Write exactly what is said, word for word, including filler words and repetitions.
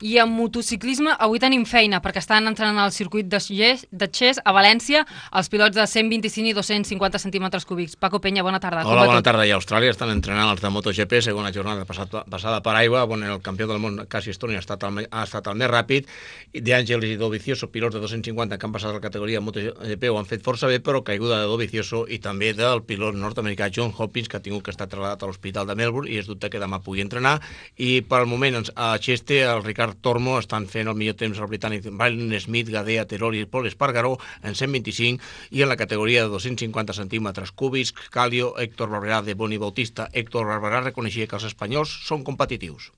I en motociclisme avui tenim feina perquè estan entrenant al circuit de Xés, de Xés a València els pilots de cent vint-i-cinc i dos-cents cinquanta centímetres cúbics. Paco Peña, bona tarda. Hola, bona tarda. I a Austràlia estan entrenant els de MotoGP, segona jornada passat, passada per aigua, on el campió del món, Casey Stoner, ha estat el, ha estat el més ràpid. De Àngelis i Dovizioso, pilots de dos-cents cinquanta que han passat a la categoria MotoGP, ho han fet força bé, però caiguda de Dovizioso i també del pilot nord-americà John Hopkins, que ha tingut que estar trasladat a l'hospital de Melbourne i es dubte que demà pugui entrenar. I pel moment a Cheste, el Ricard Tormo estan fent el millor temps al britànic Byron Smith, Gadea, Terol i Paul Espargaró en cent vint-i-cinc i en la categoria de dos-cents cinquanta centímetres cúbics, Calio, Héctor Barberá de Boni Bautista. Héctor Barberá reconeixia que els espanyols són competitius.